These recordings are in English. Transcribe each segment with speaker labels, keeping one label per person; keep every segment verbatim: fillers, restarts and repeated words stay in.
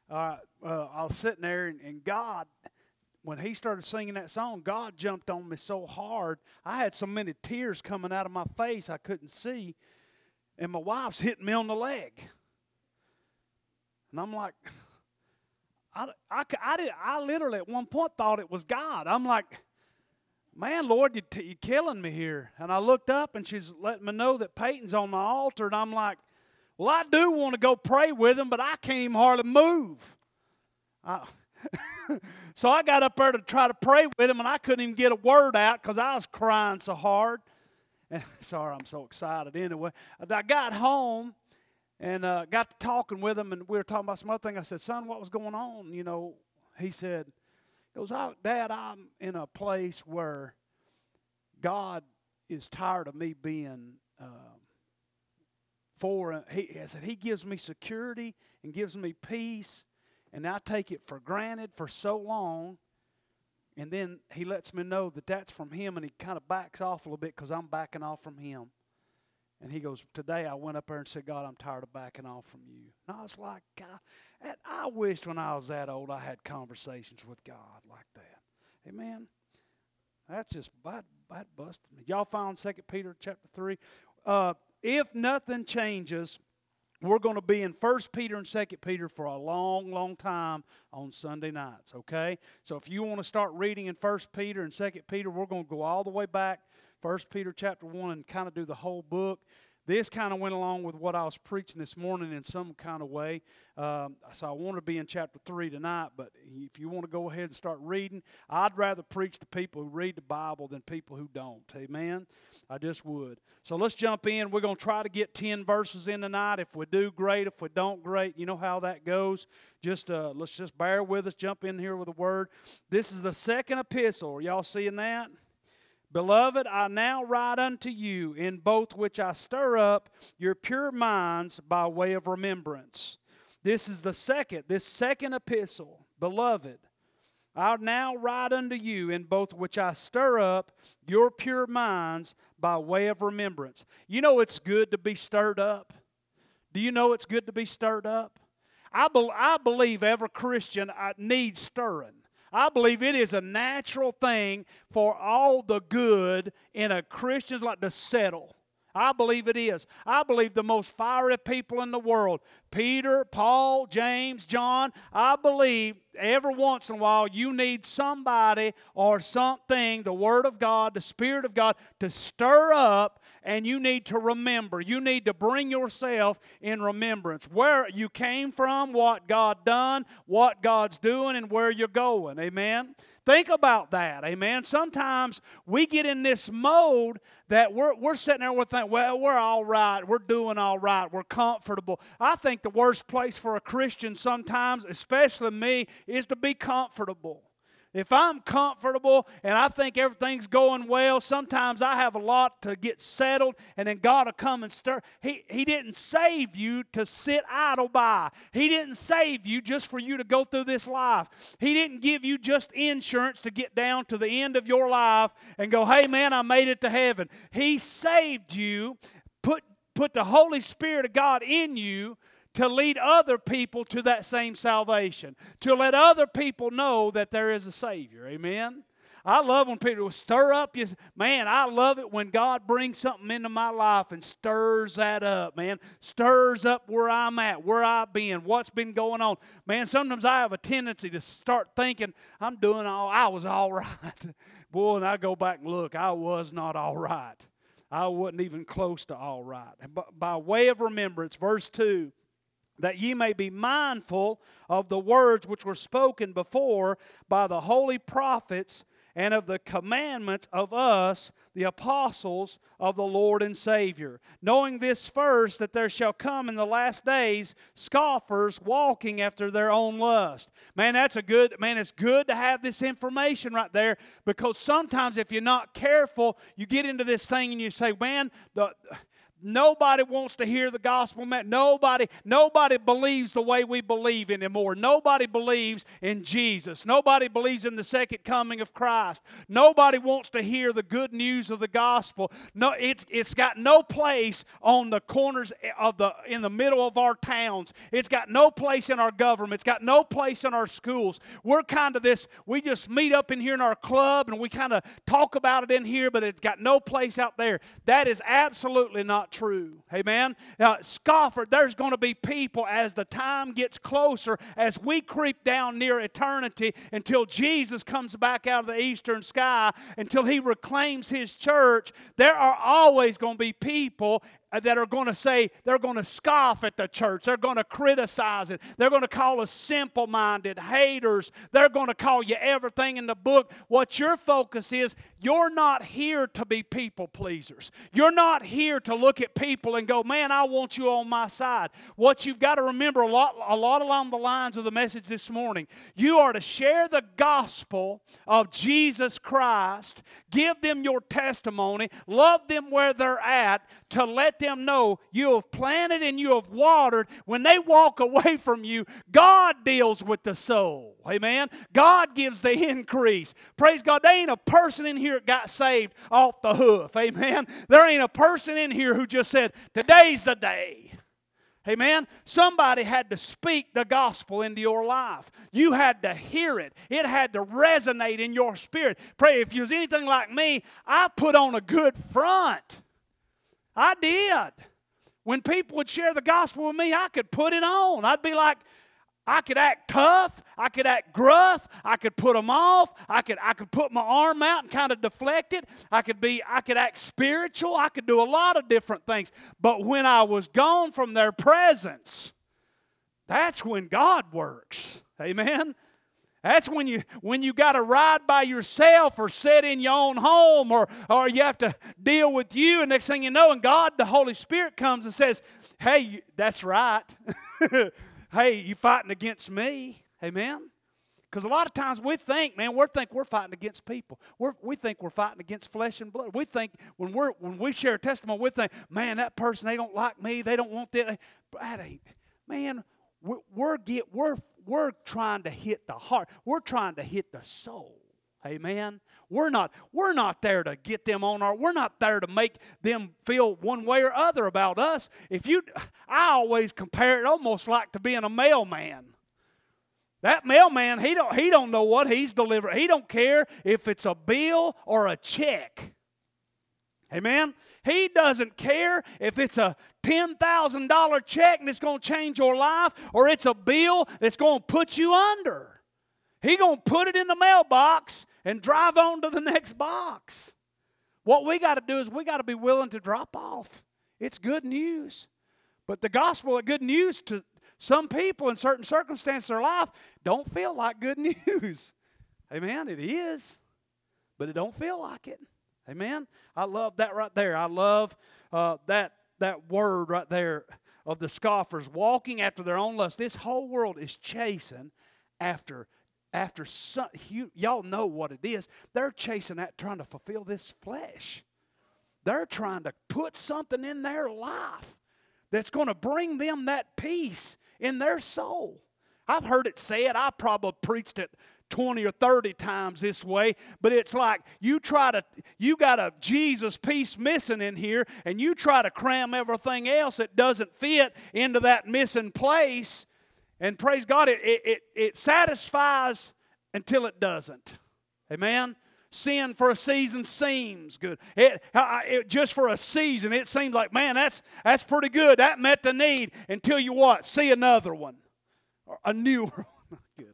Speaker 1: uh, uh, I was sitting there, and, and God, when he started singing that song, God jumped on me so hard. I had so many tears coming out of my face I couldn't see, and my wife's hitting me on the leg. And I'm like, I, I, I, did, I literally at one point thought it was God. I'm like, man, Lord, you t- you're killing me here. And I looked up, and she's letting me know that Peyton's on the altar, and I'm like, well, I do want to go pray with him, but I can't even hardly move. I, so I got up there to try to pray with him, and I couldn't even get a word out because I was crying so hard. And sorry, I'm so excited. Anyway, I got home and uh, got to talking with him, and we were talking about some other thing. I said, son, what was going on? You know, he said, he goes, Dad, I'm in a place where God is tired of me being uh, for, he, I said, he gives me security and gives me peace, and I take it for granted for so long, and then he lets me know that that's from him, and he kind of backs off a little bit because I'm backing off from him. And he goes, today I went up there and said, God, I'm tired of backing off from you. And I was like, God, I wished when I was that old I had conversations with God like that. Amen. That's just, that, that busted me. Y'all found Second Peter chapter three? Uh, if nothing changes, we're going to be in First Peter and Second Peter for a long, long time on Sunday nights, okay? So if you want to start reading in First Peter and Second Peter, we're going to go all the way back, First Peter chapter one, and kind of do the whole book. This kind of went along with what I was preaching this morning in some kind of way. Um, so I want to be in chapter three tonight, but if you want to go ahead and start reading, I'd rather preach to people who read the Bible than people who don't. Amen? I just would. So let's jump in. We're going to try to get ten verses in tonight. If we do, great. If we don't, great. You know how that goes. Just uh, let's just bear with us. Jump in here with a word. This is the second epistle. Are y'all seeing that? Beloved, I now write unto you, in both which I stir up your pure minds by way of remembrance. This is the second, this second epistle. Beloved, I now write unto you, in both which I stir up your pure minds by way of remembrance. You know it's good to be stirred up? Do you know it's good to be stirred up? I, be, I believe every Christian needs stirring. I believe it is a natural thing for all the good in a Christian's life to settle. I believe it is. I believe the most fiery people in the world, Peter, Paul, James, John, I believe every once in a while you need somebody or something, the Word of God, the Spirit of God, to stir up, and you need to remember. You need to bring yourself in remembrance. Where you came from, what God done, what God's doing, and where you're going. Amen? Think about that, amen. Sometimes we get in this mode that we're, we're sitting there, we're thinking, well, we're all right, we're doing all right, we're comfortable. I think the worst place for a Christian sometimes, especially me, is to be comfortable. If I'm comfortable and I think everything's going well, sometimes I have a lot to get settled, and then God will come and stir. He, he didn't save you to sit idle by. He didn't save you just for you to go through this life. He didn't give you just insurance to get down to the end of your life and go, hey man, I made it to heaven. He saved you, put, put the Holy Spirit of God in you, to lead other people to that same salvation, to let other people know that there is a Savior. Amen? I love when people stir up. You, man, I love it when God brings something into my life and stirs that up, man. Stirs up where I'm at, where I've been, what's been going on. Man, sometimes I have a tendency to start thinking, I'm doing all, I was all right. Boy, and I go back and look, I was not all right. I wasn't even close to all right. By way of remembrance, verse two, that ye may be mindful of the words which were spoken before by the holy prophets, and of the commandments of us, the apostles of the Lord and Savior. Knowing this first, that there shall come in the last days scoffers walking after their own lust. Man, that's a good, man, it's good to have this information right there, because sometimes if you're not careful, you get into this thing and you say, man, the... Nobody wants to hear the gospel. Nobody, nobody believes the way we believe anymore. Nobody believes in Jesus. Nobody believes in the second coming of Christ. Nobody wants to hear the good news of the gospel. No, it's it's got no place on the corners of the in the middle of our towns. It's got no place in our government. It's got no place in our schools. We're kind of this. We just meet up in here in our club and we kind of talk about it in here, but it's got no place out there. That is absolutely not true. Amen. Now, scoffer, there's going to be people as the time gets closer, as we creep down near eternity until Jesus comes back out of the eastern sky, until He reclaims His church. There are always going to be people that are going to say, they're going to scoff at the church. They're going to criticize it. They're going to call us simple-minded, haters. They're going to call you everything in the book. What your focus is, you're not here to be people pleasers. You're not here to look at people and go, man, I want you on my side. What you've got to remember a lot, a lot along the lines of the message this morning, you are to share the gospel of Jesus Christ, give them your testimony, love them where they're at, to let them know you have planted and you have watered. When they walk away from you, God deals with the soul. Amen. God gives the increase. Praise God. There ain't a person in here that got saved off the hoof. Amen. There ain't a person in here who just said, today's the day. Amen. Somebody had to speak the gospel into your life. You had to hear it. It had to resonate in your spirit. Pray, if you was anything like me, I put on a good front. I did. When people would share the gospel with me, I could put it on. I'd be like, I could act tough. I could act gruff. I could put them off. I could I could put my arm out and kind of deflect it. I could be I could act spiritual. I could do a lot of different things. But when I was gone from their presence, that's when God works. Amen. That's when you when you got to ride by yourself or sit in your own home, or, or you have to deal with you, and next thing you know, and God, the Holy Spirit comes and says, hey, that's right. Hey, you fighting against me. Amen? Because a lot of times we think, man, we think we're fighting against people. We're, we think we're fighting against flesh and blood. We think when we're when we share a testimony, we think, man, that person, they don't like me. They don't want that. That ain't, man, we're, we're, get, we're We're trying to hit the heart. We're trying to hit the soul. Amen. We're not, we're not there to get them on our, we're not there to make them feel one way or other about us. If you, I always compare it almost like to being a mailman. That mailman, he don't, he don't know what he's delivering. He don't care if it's a bill or a check. Amen. He doesn't care if it's a ten thousand dollars check and it's going to change your life, or it's a bill that's going to put you under. He's going to put it in the mailbox and drive on to the next box. What we got to do is we got to be willing to drop off. It's good news. But the gospel of good news to some people in certain circumstances of their life don't feel like good news. Amen. It is, but it don't feel like it. Amen. I love that right there. I love uh, that that word right there of the scoffers walking after their own lust. This whole world is chasing after after some, you, y'all know what it is. They're chasing that, trying to fulfill this flesh. They're trying to put something in their life that's going to bring them that peace in their soul. I've heard it said. I probably preached it twenty or thirty times this way, but it's like you try to, you got a Jesus piece missing in here, and you try to cram everything else that doesn't fit into that missing place, and praise God, it, it, it satisfies until it doesn't. Amen? Sin for a season seems good. It, it, just for a season, it seems like, man, that's, that's pretty good. That met the need until you what? See another one, or a newer one. Good.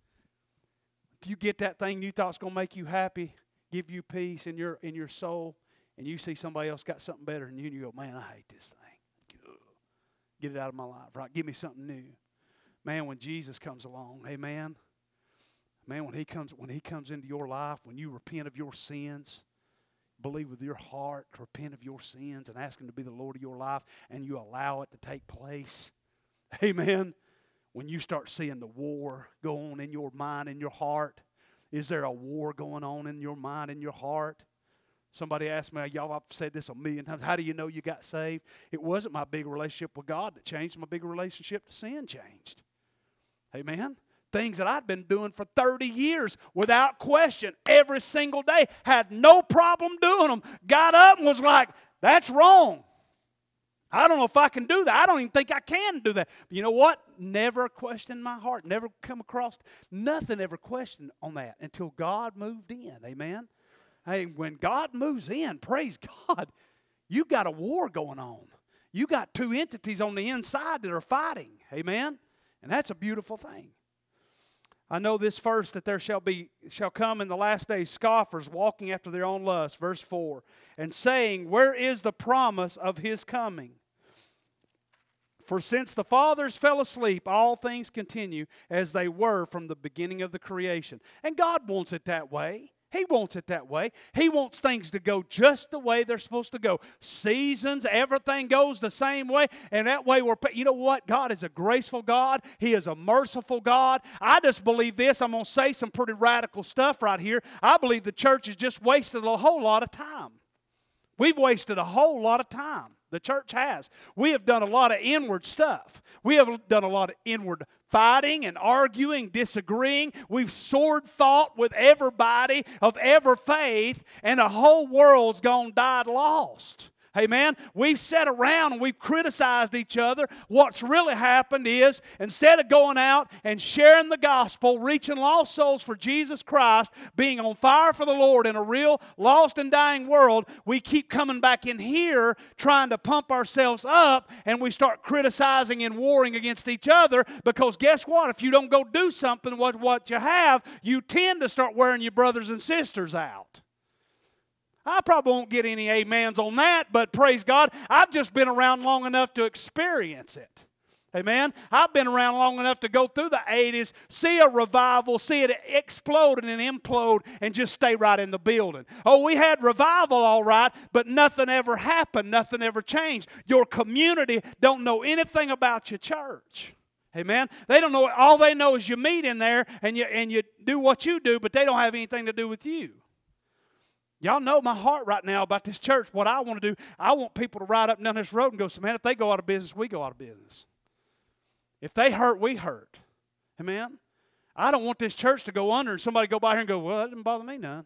Speaker 1: Do you get that thing you thought was going to make you happy, give you peace in your in your soul, and you see somebody else got something better than you, and you go, man, I hate this thing. Get it out of my life, right? Give me something new. Man, when Jesus comes along, amen. Man, when he comes when he comes into your life, when you repent of your sins, believe with your heart, repent of your sins, and ask him to be the Lord of your life, and you allow it to take place, amen. When you start seeing the war go on in your mind and your heart, is there a war going on in your mind and your heart? Somebody asked me, y'all, I've said this a million times, how do you know you got saved? It wasn't my big relationship with God that changed. My big relationship to sin changed. Amen? Things that I'd been doing for thirty years without question, every single day, had no problem doing them. Got up and was like, that's wrong. I don't know if I can do that. I don't even think I can do that. But you know what? Never questioned my heart. Never come across, nothing ever questioned on that until God moved in. Amen? Hey, when God moves in, praise God, you got a war going on. You got two entities on the inside that are fighting. Amen? And that's a beautiful thing. I know this first, that there shall be shall come in the last days scoffers walking after their own lust, verse four, and saying, where is the promise of his coming? For since the fathers fell asleep, all things continue as they were from the beginning of the creation. And God wants it that way. He wants it that way. He wants things to go just the way they're supposed to go. Seasons, everything goes the same way. And that way we're, you know what? God is a graceful God. He is a merciful God. I just believe this. I'm going to say some pretty radical stuff right here. I believe the church has just wasted a whole lot of time. We've wasted a whole lot of time. The church has. We have done a lot of inward stuff. We have done a lot of inward fighting and arguing, disagreeing. We've sword fought with everybody of every faith, and the whole world's gone died lost. Amen. We've sat around and we've criticized each other. What's really happened is, instead of going out and sharing the gospel, reaching lost souls for Jesus Christ, being on fire for the Lord in a real lost and dying world, we keep coming back in here trying to pump ourselves up, and we start criticizing and warring against each other, because guess what? If you don't go do something with what you have, you tend to start wearing your brothers and sisters out. I probably won't get any amens on that, but praise God, I've just been around long enough to experience it. Amen? I've been around long enough to go through the eighties, see a revival, see it explode and then implode and just stay right in the building. Oh, we had revival all right, but nothing ever happened. Nothing ever changed. Your community don't know anything about your church. Amen? They don't know. All they know is you meet in there and you, and you do what you do, but they don't have anything to do with you. Y'all know my heart right now about this church. What I want to do, I want people to ride up and down this road and go, so man, if they go out of business, we go out of business. If they hurt, we hurt. Amen? I don't want this church to go under and somebody go by here and go, well, that didn't bother me none.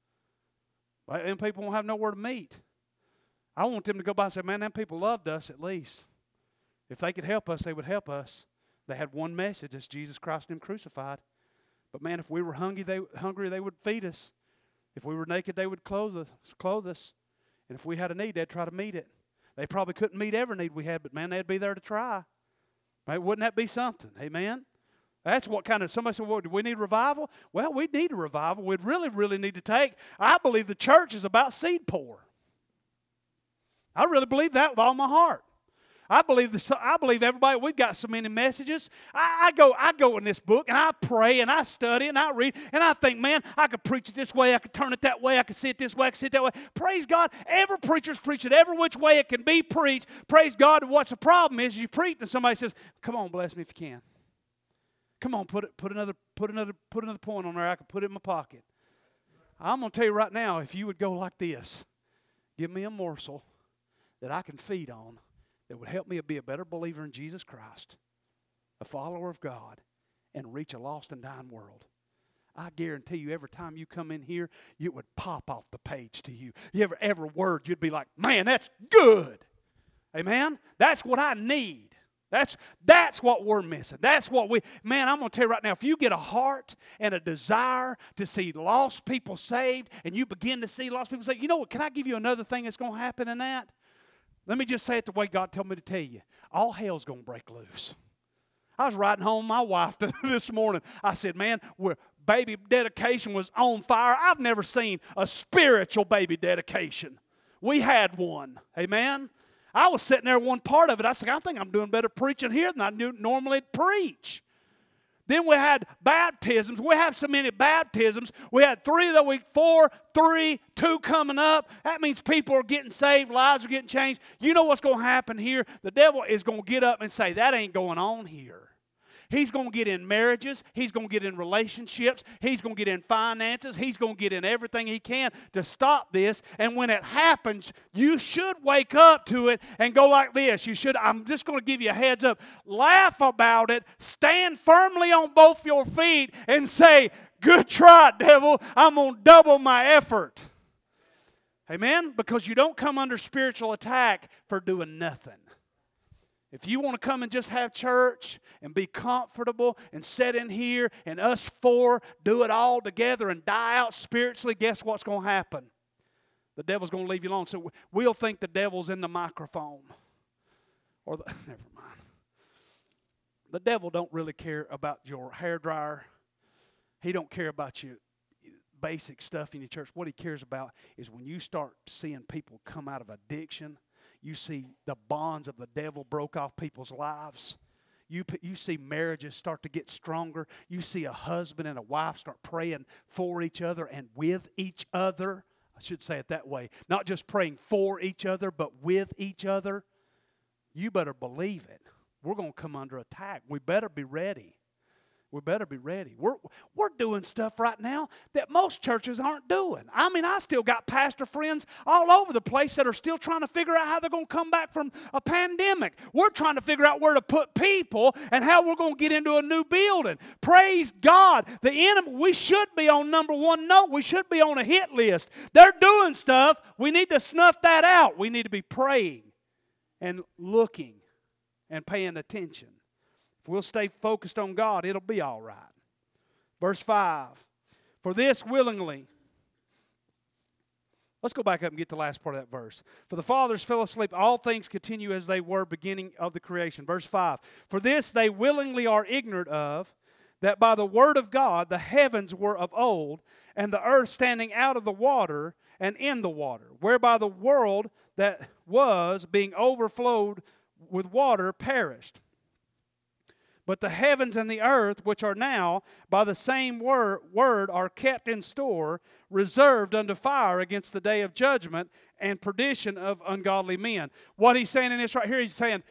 Speaker 1: And people won't have nowhere to meet. I want them to go by and say, man, them people loved us at least. If they could help us, they would help us. They had one message, that's Jesus Christ and Him crucified. But man, if we were hungry, they, hungry, they would feed us. If we were naked, they would clothe us, clothe us. And if we had a need, they'd try to meet it. They probably couldn't meet every need we had, but man, they'd be there to try. Right? Wouldn't that be something? Amen? That's what kind of, somebody said, well, do we need revival? Well, we need a revival. We'd really, really need to take, I believe the church is about seed pour. I really believe that with all my heart. I believe this, I believe everybody, we've got so many messages. I, I go I go in this book and I pray and I study and I read and I think, man, I could preach it this way, I could turn it that way, I could see it this way, I could see it that way. Praise God, every preacher's preaching every which way it can be preached. Praise God. What's the problem is you preach and somebody says, come on, bless me if you can. Come on, put it, put another, put another, put another point on there. I can put it in my pocket. I'm going to tell you right now, if you would go like this, give me a morsel that I can feed on, that would help me be a better believer in Jesus Christ, a follower of God, and reach a lost and dying world. I guarantee you, every time you come in here, it would pop off the page to you. You ever, every word, you'd be like, man, that's good. Amen? That's what I need. That's, that's what we're missing. That's what we, man, I'm going to tell you right now, if you get a heart and a desire to see lost people saved, and you begin to see lost people saved, you know what, can I give you another thing that's going to happen in that? Let me just say it the way God told me to tell you. All hell's going to break loose. I was riding home with my wife this morning. I said, man, baby dedication was on fire. I've never seen a spiritual baby dedication. We had one. Amen? I was sitting there one part of it. I said, I think I'm doing better preaching here than I do normally preach. Then we had baptisms. We have so many baptisms. We had three the week, four, three, two coming up. That means people are getting saved, lives are getting changed. You know what's going to happen here? The devil is going to get up and say, that ain't going on here. He's going to get in marriages. He's going to get in relationships. He's going to get in finances. He's going to get in everything he can to stop this. And when it happens, you should wake up to it and go like this. You should, I'm just going to give you a heads up. Laugh about it. Stand firmly on both your feet and say, good try, devil. I'm going to double my effort. Amen? Because you don't come under spiritual attack for doing nothing. If you want to come and just have church and be comfortable and sit in here and us four do it all together and die out spiritually, guess what's going to happen? The devil's going to leave you alone. So we'll think the devil's in the microphone. Or the, never mind. The devil don't really care about your hair dryer. He don't care about your basic stuff in your church. What he cares about is when you start seeing people come out of addiction. You see the bonds of the devil broke off people's lives. You, you see marriages start to get stronger. You see a husband and a wife start praying for each other and with each other. I should say it that way. Not just praying for each other, but with each other. You better believe it. We're going to come under attack. We better be ready. We better be ready. We're, we're doing stuff right now that most churches aren't doing. I mean, I still got pastor friends all over the place that are still trying to figure out how they're going to come back from a pandemic. We're trying to figure out where to put people and how we're going to get into a new building. Praise God. The enemy, we should be on number one note. We should be on a hit list. They're doing stuff. We need to snuff that out. We need to be praying and looking and paying attention. If we'll stay focused on God, it'll be all right. Verse five. For this willingly. Let's go back up and get the last part of that verse. For the fathers fell asleep, all things continue as they were beginning of the creation. Verse five. For this they willingly are ignorant of, that by the word of God the heavens were of old, and the earth standing out of the water and in the water, whereby the world that was, being overflowed with water, perished. But the heavens and the earth, which are now, by the same word, word, are kept in store, reserved unto fire against the day of judgment and perdition of ungodly men. What he's saying in this right here, he's saying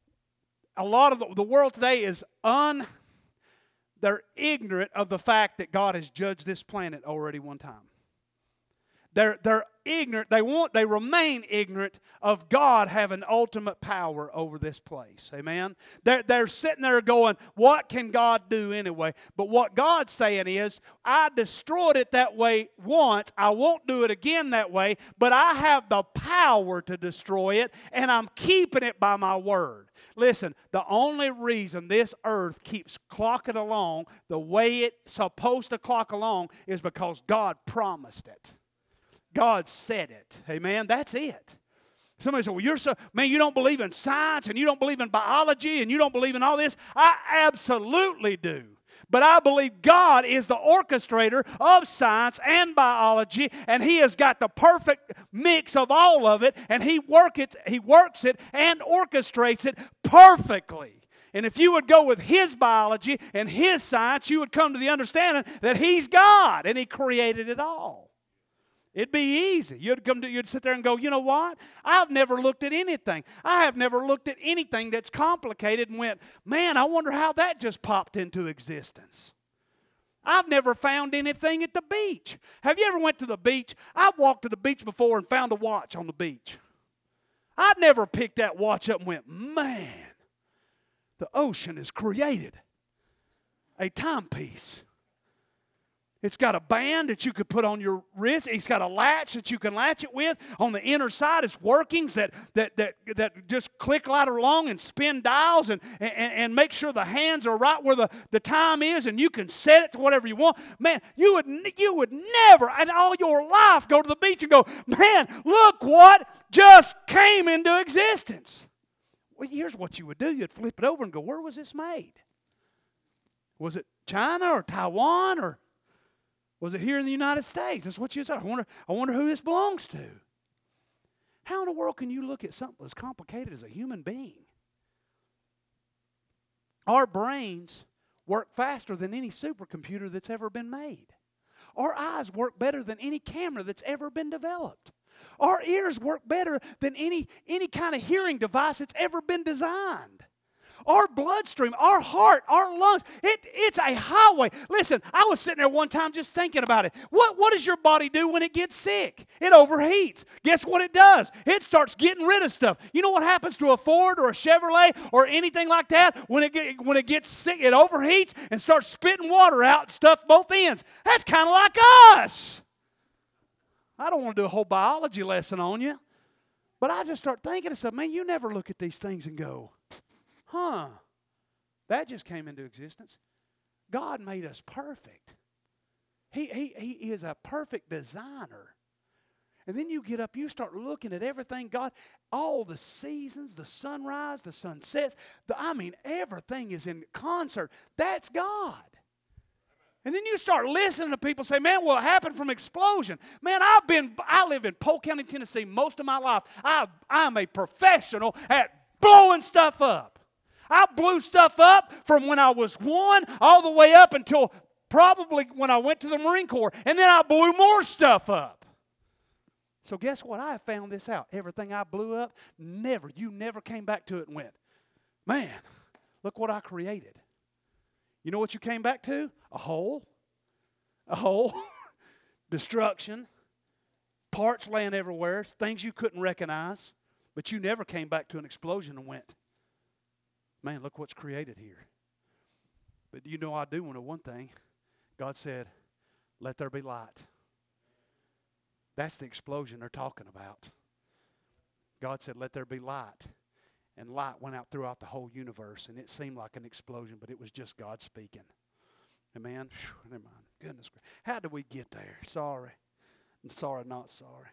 Speaker 1: a lot of the, the world today is un, they're ignorant of the fact that God has judged this planet already one time. They're, they're ignorant, they want, they remain ignorant of God having ultimate power over this place. Amen? They're, they're sitting there going, what can God do anyway? But what God's saying is, I destroyed it that way once, I won't do it again that way, but I have the power to destroy it, and I'm keeping it by my word. Listen, the only reason this earth keeps clocking along the way it's supposed to clock along is because God promised it. God said it. Amen? That's it. Somebody said, well, you're so, man, you don't believe in science and you don't believe in biology and you don't believe in all this. I absolutely do. But I believe God is the orchestrator of science and biology, and He has got the perfect mix of all of it, and He work it, He works it and orchestrates it perfectly. And if you would go with His biology and His science, you would come to the understanding that He's God and He created it all. It'd be easy. You'd come to, you'd sit there and go, you know what? I've never looked at anything. I have never looked at anything that's complicated and went, man, I wonder how that just popped into existence. I've never found anything at the beach. Have you ever went to the beach? I've walked to the beach before and found a watch on the beach. I'd never picked that watch up and went, man, the ocean has created a timepiece. It's got a band that you could put on your wrist. It's got a latch that you can latch it with. On the inner side, it's workings that that that, that just click right along and spin dials and, and, and make sure the hands are right where the, the time is, and you can set it to whatever you want. Man, you would, you would never in all your life go to the beach and go, man, look what just came into existence. Well, here's what you would do. You'd flip it over and go, where was this made? Was it China or Taiwan or... was it here in the United States? That's what you said. I wonder, I wonder who this belongs to. How in the world can you look at something as complicated as a human being? Our brains work faster than any supercomputer that's ever been made. Our eyes work better than any camera that's ever been developed. Our ears work better than any, any kind of hearing device that's ever been designed. Our bloodstream, our heart, our lungs, it, it's a highway. Listen, I was sitting there one time just thinking about it. What, what does your body do when it gets sick? It overheats. Guess what it does? It starts getting rid of stuff. You know what happens to a Ford or a Chevrolet or anything like that? When it, get, when it gets sick, it overheats and starts spitting water out, stuff both ends. That's kind of like us. I don't want to do a whole biology lesson on you. But I just start thinking of stuff. Man, you never look at these things and go, huh, that just came into existence. God made us perfect. He, he, he is a perfect designer. And then you get up, you start looking at everything God, all the seasons, the sunrise, the sunsets. The, I mean, everything is in concert. That's God. And then you start listening to people say, man, what happened from explosion? Man, I've been, I live in Polk County, Tennessee most of my life. I, I'm a professional at blowing stuff up. I blew stuff up from when I was one all the way up until probably when I went to the Marine Corps. And then I blew more stuff up. So guess what? I found this out. Everything I blew up, never, you never came back to it and went, man, look what I created. You know what you came back to? A hole. A hole. Destruction. Parts laying everywhere. Things you couldn't recognize. But you never came back to an explosion and went, man, look what's created here. But you know I do know one thing. God said, let there be light. That's the explosion they're talking about. God said, let there be light. And light went out throughout the whole universe, and it seemed like an explosion, but it was just God speaking. Amen? Whew, never mind. Goodness gracious. How did we get there? Sorry. I'm sorry, not sorry.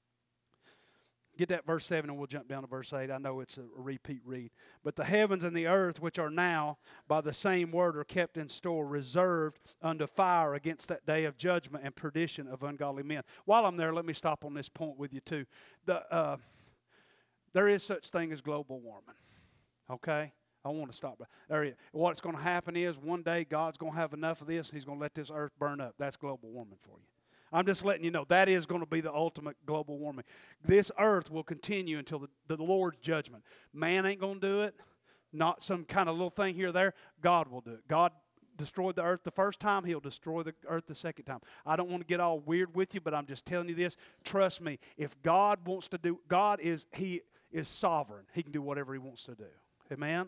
Speaker 1: Get that verse seven, and we'll jump down to verse eight. I know it's a repeat read. But the heavens and the earth, which are now by the same word, are kept in store, reserved unto fire against that day of judgment and perdition of ungodly men. While I'm there, let me stop on this point with you, too. The... Uh, There is such thing as global warming, okay? I want to stop. There is. What's going to happen is one day God's going to have enough of this, and He's going to let this earth burn up. That's global warming for you. I'm just letting you know that is going to be the ultimate global warming. This earth will continue until the, the Lord's judgment. Man ain't going to do it. Not some kind of little thing here or there. God will do it. God destroyed the earth the first time, He'll destroy the earth the second time. I don't want to get all weird with you, but I'm just telling you this. Trust me, if God wants to do, God is, He is sovereign. He can do whatever He wants to do. Amen?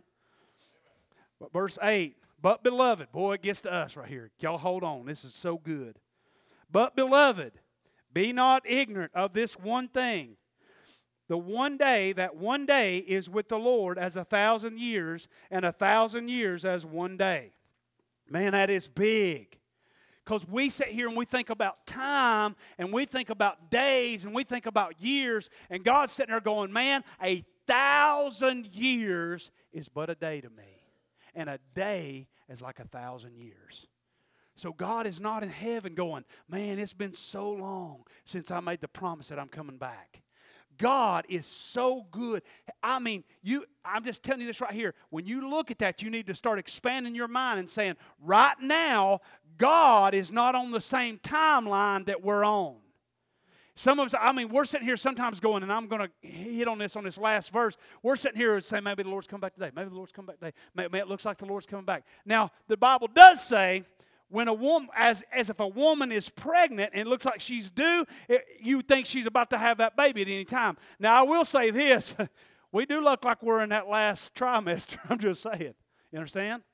Speaker 1: But verse eight, but beloved, boy, it gets to us right here. Y'all hold on. This is so good. But beloved, be not ignorant of this one thing. The one day, that one day is with the Lord as a thousand years, and a thousand years as one day. Man, that is big. Because we sit here and we think about time, and we think about days, and we think about years, and God's sitting there going, man, a thousand years is but a day to me. And a day is like a thousand years. So God is not in heaven going, man, it's been so long since I made the promise that I'm coming back. God is so good. I mean, you. I'm just telling you this right here. When you look at that, you need to start expanding your mind and saying, right now, God is not on the same timeline that we're on. Some of us, I mean, we're sitting here sometimes going, and I'm going to hit on this on this last verse. We're sitting here and saying, maybe the Lord's coming back today. Maybe the Lord's coming back today. Maybe it looks like the Lord's coming back. Now, the Bible does say, when a woman, as, as if a woman is pregnant and it looks like she's due, it, you think she's about to have that baby at any time. Now, I will say this. We do look like we're in that last trimester. I'm just saying. You understand?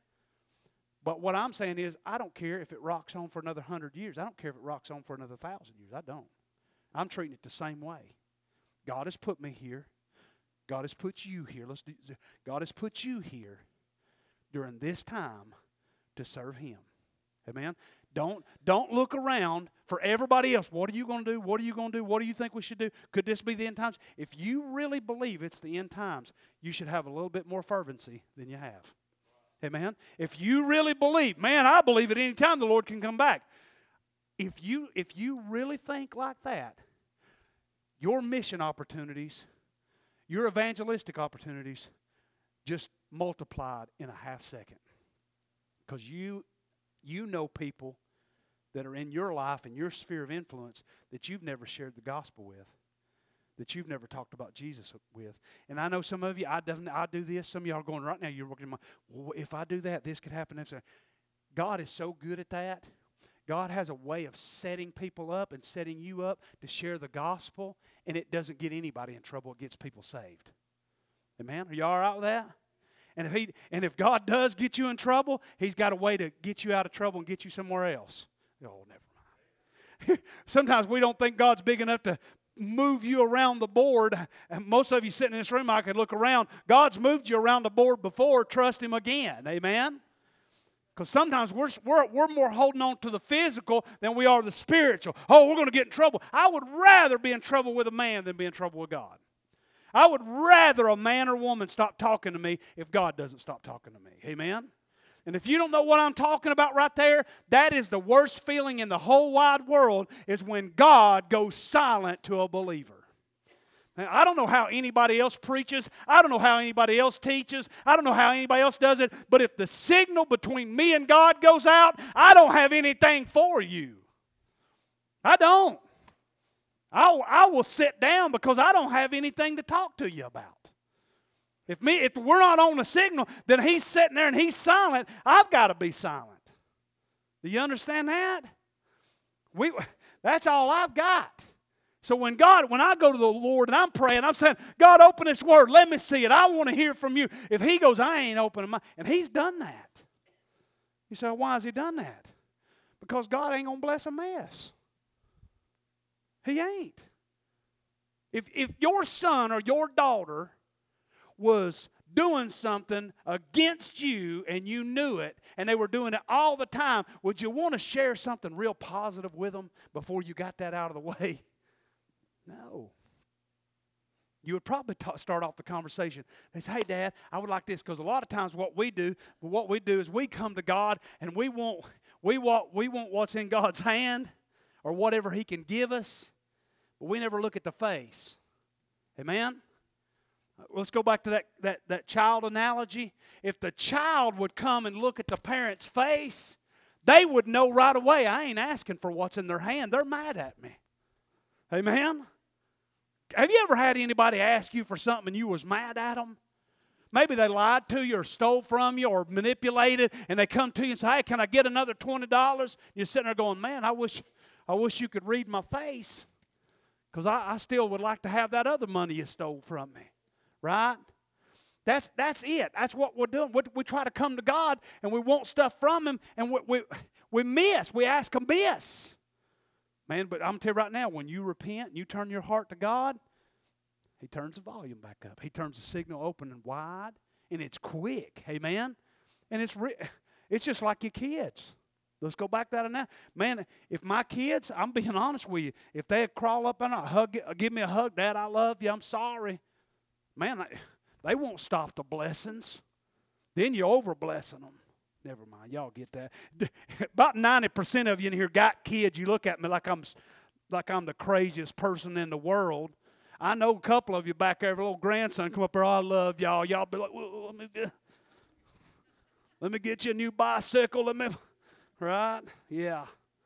Speaker 1: But what I'm saying is, I don't care if it rocks on for another hundred years. I don't care if it rocks on for another thousand years. I don't. I'm treating it the same way. God has put me here. God has put you here. Let's do, God has put you here during this time to serve Him. Amen. Don't, don't look around for everybody else. What are you going to do? What are you going to do? What do you think we should do? Could this be the end times? If you really believe it's the end times, you should have a little bit more fervency than you have. Amen. If you really believe, man, I believe at any time the Lord can come back. If you, if you really think like that, your mission opportunities, your evangelistic opportunities just multiplied in a half second. Because you... You know people that are in your life and your sphere of influence that you've never shared the gospel with. that you've never talked about Jesus with. And I know some of you, I definitely, I do this. Some of y'all are going right now, you're working in my, well, if I do that, this could happen. God is so good at that. God has a way of setting people up and setting you up to share the gospel, and it doesn't get anybody in trouble. It gets people saved. Amen? Are you all right with that? And if he and if God does get you in trouble, He's got a way to get you out of trouble and get you somewhere else. Oh, never mind. Sometimes we don't think God's big enough to move you around the board. And most of you sitting in this room, I can look around. God's moved you around the board before. Trust Him again. Amen? Because sometimes we're, we're, we're more holding on to the physical than we are the spiritual. Oh, we're going to get in trouble. I would rather be in trouble with a man than be in trouble with God. I would rather a man or woman stop talking to me if God doesn't stop talking to me. Amen? And if you don't know what I'm talking about right there, that is the worst feeling in the whole wide world, is when God goes silent to a believer. Now, I don't know how anybody else preaches. I don't know how anybody else teaches. I don't know how anybody else does it. But if the signal between me and God goes out, I don't have anything for you. I don't. I, I will sit down because I don't have anything to talk to you about. If me, if we're not on the signal, then He's sitting there and He's silent. I've got to be silent. Do you understand that? We, that's all I've got. So when God, when I go to the Lord and I'm praying, I'm saying, God, open this word. Let me see it. I want to hear from you. If He goes, I ain't opening my, and He's done that. You say, why has He done that? Because God ain't going to bless a mess. He ain't. If, if your son or your daughter was doing something against you and you knew it and they were doing it all the time, would you want to share something real positive with them before you got that out of the way? No. You would probably ta- start off the conversation. They say, hey, Dad, I would like this, because a lot of times what we do, what we do is we come to God and we want, we want, we want what's in God's hand or whatever He can give us, but we never look at the face. Amen? Let's go back to that, that, that child analogy. If the child would come and look at the parent's face, they would know right away, I ain't asking for what's in their hand. They're mad at me. Amen? Have you ever had anybody ask you for something and you was mad at them? Maybe they lied to you or stole from you or manipulated, and they come to you and say, hey, can I get another twenty dollars? You're sitting there going, man, I wish, I wish you could read my face, because I, I still would like to have that other money you stole from me. Right? That's that's it. That's what we're doing. We, we try to come to God and we want stuff from Him, and we we, we miss. We ask amiss. Man, but I'm telling you right now, when you repent and you turn your heart to God, He turns the volume back up. He turns the signal open and wide, and it's quick. Amen? And it's re- it's just like your kids. Let's go back to that now. Man, if my kids, I'm being honest with you, if they crawl up and hug, give me a hug, Dad, I love you, I'm sorry. Man, they won't stop the blessings. Then you're over-blessing them. Never mind, y'all get that. About ninety percent of you in here got kids. You look at me like I'm like I'm the craziest person in the world. I know a couple of you back there, a little grandson come up there, oh, I love y'all. Y'all be like, well, let me get, let me get you a new bicycle. Let me, right? Yeah.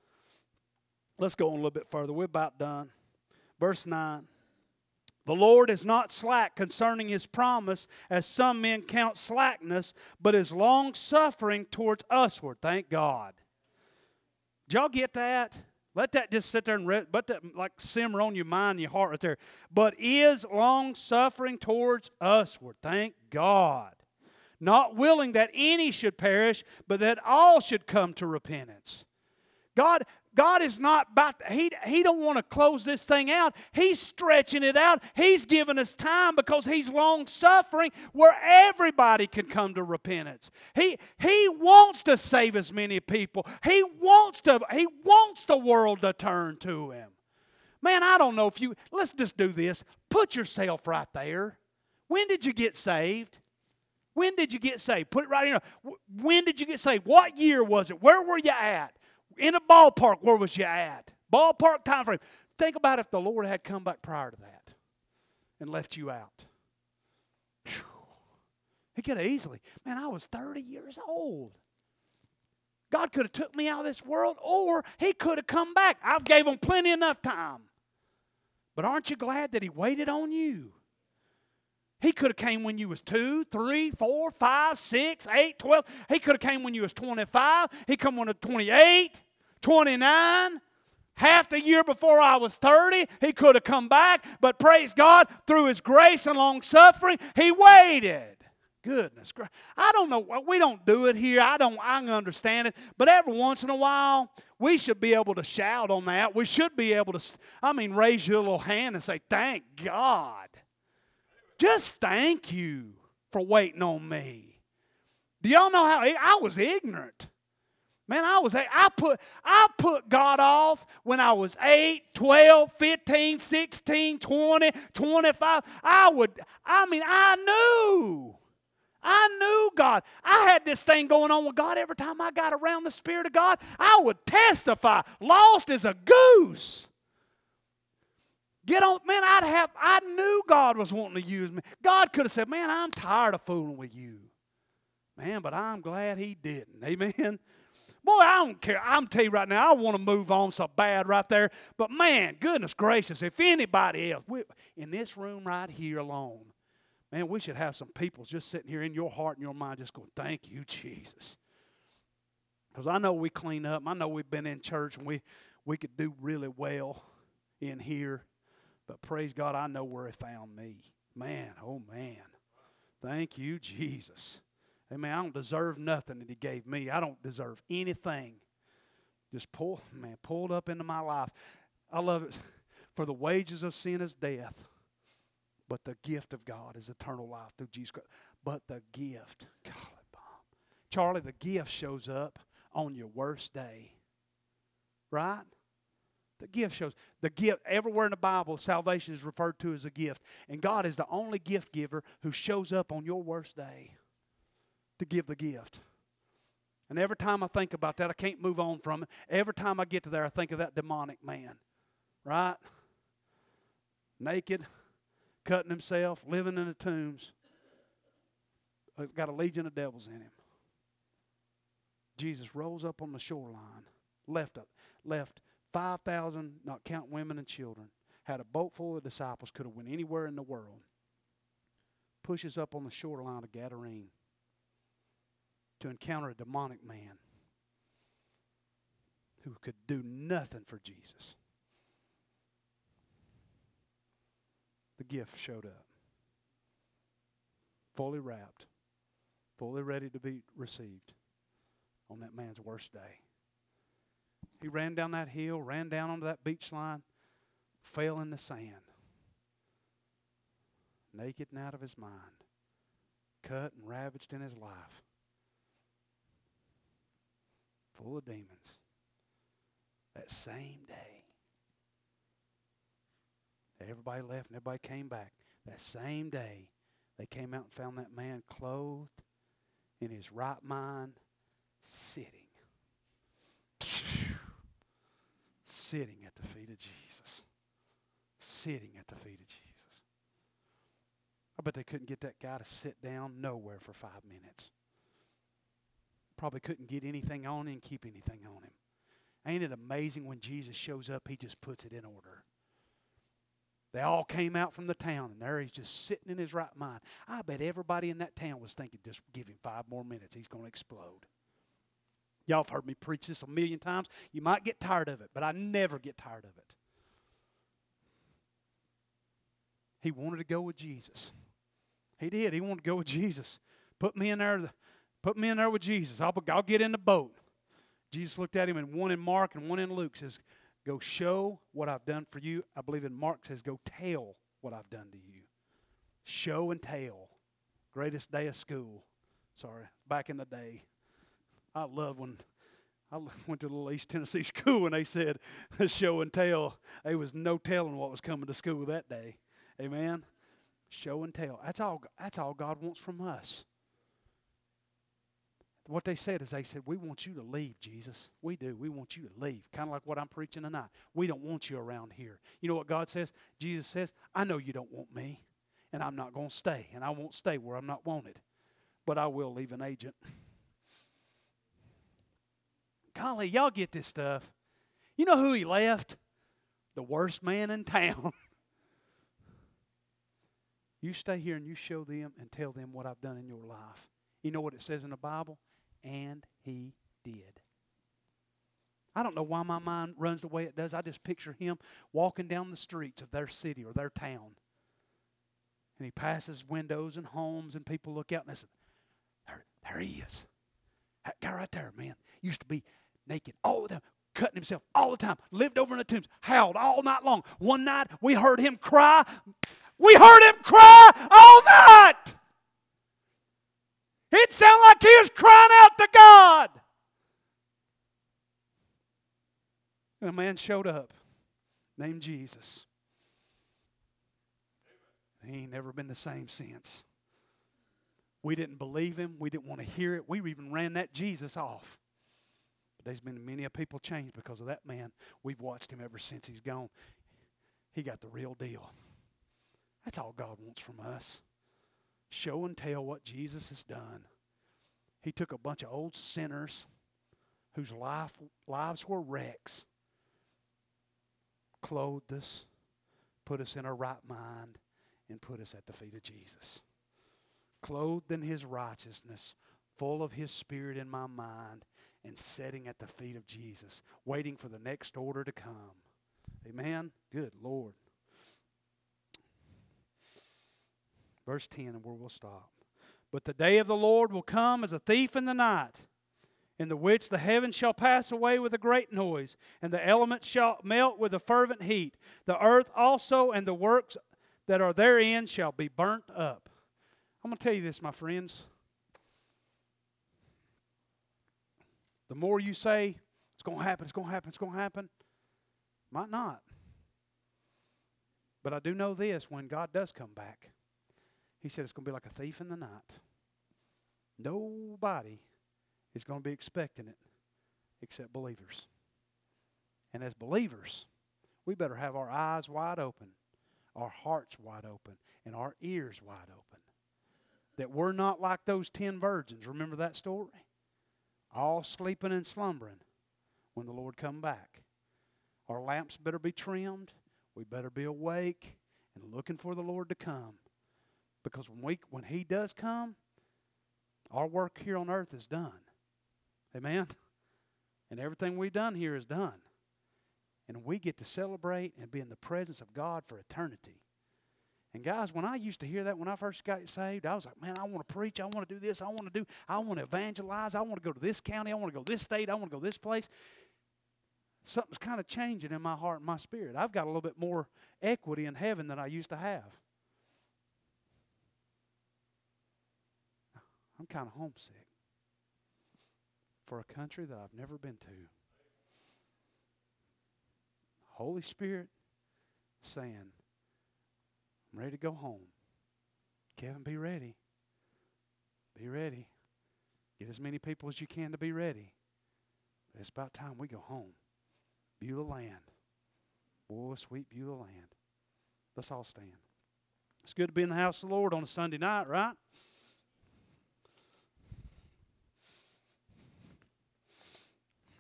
Speaker 1: Let's go on a little bit further. We're about done. Verse nine. The Lord is not slack concerning His promise, as some men count slackness, but is long-suffering towards usward. Thank God. Did y'all get that? Let that just sit there and re- let that like simmer on your mind and your heart right there. But is long-suffering towards usward. Thank God. Not willing that any should perish, but that all should come to repentance. God, God is not about, to, he, he don't want to close this thing out. He's stretching it out. He's giving us time because He's long-suffering where everybody can come to repentance. He, he wants to save as many people. He wants to, he wants the world to turn to Him. Man, I don't know if you, let's just do this. Put yourself right there. When did you get saved? When did you get saved? Put it right in there. When did you get saved? What year was it? Where were you at? In a ballpark, where was you at? Ballpark time frame. Think about if the Lord had come back prior to that and left you out. Whew. He could have easily. Man, I was thirty years old. God could have took me out of this world, or He could have come back. I've gave Him plenty enough time. But aren't you glad that He waited on you? He could have came when you was two, three, four, five, six, eight, twelve. He could have came when you was twenty-five. He come when you was twenty-eight, twenty-nine. Half the year before I was thirty, He could have come back. But praise God, through His grace and long suffering, He waited. Goodness gracious. I don't know. We don't do it here. I don't I understand it. But every once in a while, we should be able to shout on that. We should be able to, I mean, raise your little hand and say, thank God. Just thank you for waiting on me. Do y'all know how I was ignorant? Man, I was I put I put God off when I was eight, twelve, fifteen, sixteen, twenty, twenty-five. I would I mean, I knew. I knew God. I had this thing going on with God. Every time I got around the Spirit of God, I would testify. Lost as a goose. Get on, man, I'd have, I knew God was wanting to use me. God could have said, man, I'm tired of fooling with you. Man, but I'm glad He didn't. Amen. Boy, I don't care. I'm telling you right now, I want to move on so bad right there. But man, goodness gracious, if anybody else, we, in this room right here alone, man, we should have some people just sitting here in your heart and your mind just going, thank you, Jesus. Because I know we clean up. I know we've been in church and we, we could do really well in here. But praise God, I know where He found me. Man, oh man. Thank you, Jesus. Amen. I don't deserve nothing that He gave me. I don't deserve anything. Just pull, man, pulled up into my life. I love it. For the wages of sin is death. But the gift of God is eternal life through Jesus Christ. But the gift, golly bomb. Charlie, the gift shows up on your worst day. Right? The gift shows. The gift, everywhere in the Bible, salvation is referred to as a gift. And God is the only gift giver who shows up on your worst day to give the gift. And every time I think about that, I can't move on from it. Every time I get to there, I think of that demonic man. Right? Naked, cutting himself, living in the tombs. Got a legion of devils in him. Jesus rose up on the shoreline, left up, left five thousand, not counting women and children, had a boat full of disciples, could have went anywhere in the world. Pushes up on the shoreline of Gadarene to encounter a demonic man who could do nothing for Jesus. The gift showed up, fully wrapped, fully ready to be received on that man's worst day. He ran down that hill, ran down onto that beach line, fell in the sand. Naked and out of his mind. Cut and ravaged in his life. Full of demons. That same day. Everybody left and everybody came back. That same day, they came out and found that man clothed in his right mind, sitting. Sitting at the feet of Jesus. Sitting at the feet of Jesus. I bet they couldn't get that guy to sit down nowhere for five minutes. Probably couldn't get anything on him and keep anything on him. Ain't it amazing when Jesus shows up, He just puts it in order. They all came out from the town, and there He's just sitting in His right mind. I bet everybody in that town was thinking, just give Him five more minutes, He's going to explode. Y'all have heard me preach this a million times. You might get tired of it, but I never get tired of it. He wanted to go with Jesus. He did. He wanted to go with Jesus. Put me in there. Put me in there with Jesus. I'll, I'll get in the boat. Jesus looked at him, and one in Mark and one in Luke says, go show what I've done for you. I believe in Mark says, go tell what I've done to you. Show and tell. Greatest day of school. Sorry, back in the day. I love when I went to a little East Tennessee school and they said show and tell. There was no telling what was coming to school that day. Amen? Show and tell. That's all, that's all God wants from us. What they said is they said, we want you to leave, Jesus. We do. We want you to leave. Kind of like what I'm preaching tonight. We don't want you around here. You know what God says? Jesus says, I know you don't want me, and I'm not going to stay, and I won't stay where I'm not wanted, but I will leave an agent. Golly, y'all get this stuff. You know who He left? The worst man in town. You stay here and you show them and tell them what I've done in your life. You know what it says in the Bible? And he did. I don't know why my mind runs the way it does. I just picture him walking down the streets of their city or their town. And he passes windows and homes, and people look out and they say, there, there he is. That guy right there, man, used to be naked all the time, cutting himself all the time, lived over in the tombs, howled all night long. One night, we heard him cry. We heard him cry all night. It sounded like he was crying out to God. And a man showed up named Jesus. He ain't never been the same since. We didn't believe him. We didn't want to hear it. We even ran that Jesus off. But there's been many a people changed because of that man. We've watched him ever since he's gone. He got the real deal. That's all God wants from us. Show and tell what Jesus has done. He took a bunch of old sinners whose life, lives were wrecks, clothed us, put us in our right mind, and put us at the feet of Jesus. Clothed in his righteousness, full of his Spirit in my mind, and sitting at the feet of Jesus, waiting for the next order to come. Amen? Good Lord. Verse ten, and where we'll stop. But the day of the Lord will come as a thief in the night, in the which the heavens shall pass away with a great noise, and the elements shall melt with a fervent heat. The earth also and the works that are therein shall be burnt up. I'm going to tell you this, my friends. The more you say, it's going to happen, it's going to happen, it's going to happen, might not. But I do know this, when God does come back, he said it's going to be like a thief in the night. Nobody is going to be expecting it except believers. And as believers, we better have our eyes wide open, our hearts wide open, and our ears wide open. That we're not like those ten virgins. Remember that story? All sleeping and slumbering when the Lord come back. Our lamps better be trimmed. We better be awake and looking for the Lord to come. Because when we when he does come, our work here on earth is done. Amen? And everything we've done here is done. And we get to celebrate and be in the presence of God for eternity. And guys, when I used to hear that when I first got saved, I was like, man, I want to preach, I want to do this, I want to do, I want to evangelize, I want to go to this county, I want to go this state, I want to go this place. Something's kind of changing in my heart and my spirit. I've got a little bit more equity in heaven than I used to have. I'm kind of homesick for a country that I've never been to. Holy Spirit saying, I'm ready to go home. Kevin, be ready. Be ready. Get as many people as you can to be ready. But it's about time we go home. Beulah land. Oh, sweet Beulah land. Let's all stand. It's good to be in the house of the Lord on a Sunday night, right?